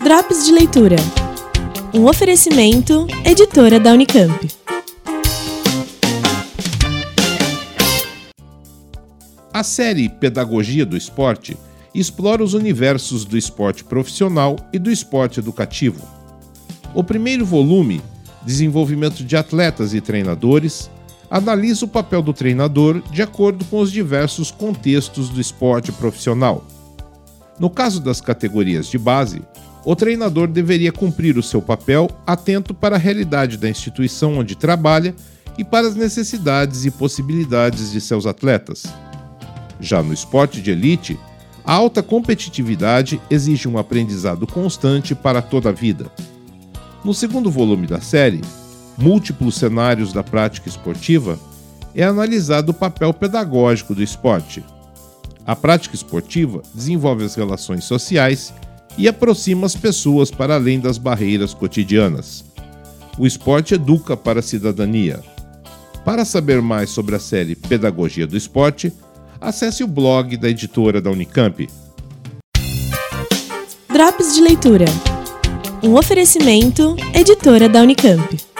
Drops de Leitura. Um oferecimento, editora da Unicamp. A série Pedagogia do Esporte explora os universos do esporte profissional e do esporte educativo. O primeiro volume, Desenvolvimento de Atletas e Treinadores, analisa o papel do treinador de acordo com os diversos contextos do esporte profissional. No caso das categorias de base, o treinador deveria cumprir o seu papel atento para a realidade da instituição onde trabalha e para as necessidades e possibilidades de seus atletas. Já no esporte de elite, a alta competitividade exige um aprendizado constante para toda a vida. No segundo volume da série, Múltiplos Cenários da Prática Esportiva, é analisado o papel pedagógico do esporte. A prática esportiva desenvolve as relações sociais e aproxima as pessoas para além das barreiras cotidianas. O esporte educa para a cidadania. Para saber mais sobre a série Pedagogia do Esporte, acesse o blog da editora da Unicamp. Drops de Leitura. Um oferecimento, editora da Unicamp.